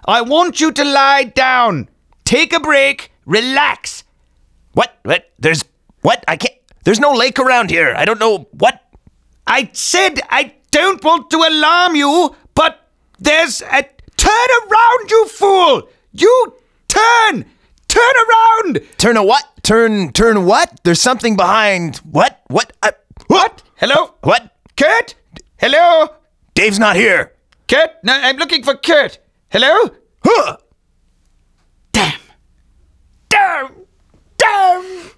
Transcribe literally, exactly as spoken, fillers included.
I want you to lie down. Take a break. Relax. What? What? There's... What? I can't... There's no lake around here. I don't know... What? I said I don't want to alarm you, but there's a... Turn around, you fool! You turn! Turn around! Turn a what? Turn... Turn what? There's something behind... What? What? I, what? Hello? What? Kurt? Hello? Dave's not here. Kurt? No, I'm looking for Kurt. Hello? Huh! Damn. Damn. Damn.